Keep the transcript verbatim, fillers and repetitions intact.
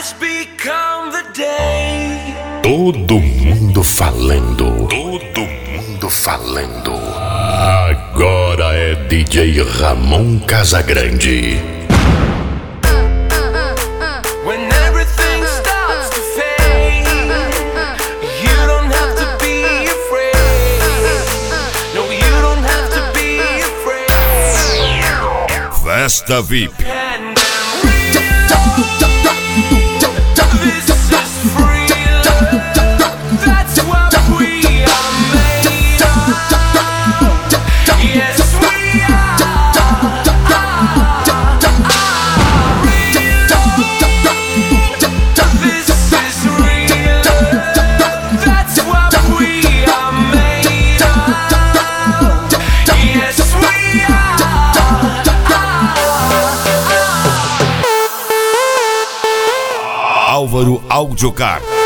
has become the day. Todo mundo falando, todo mundo falando. Agora é D J Ramon Casagrande. When everything starts to fade, you don't have to be afraid. No, you don't have to be afraid. Festa V I P. Álvaro Audiocar.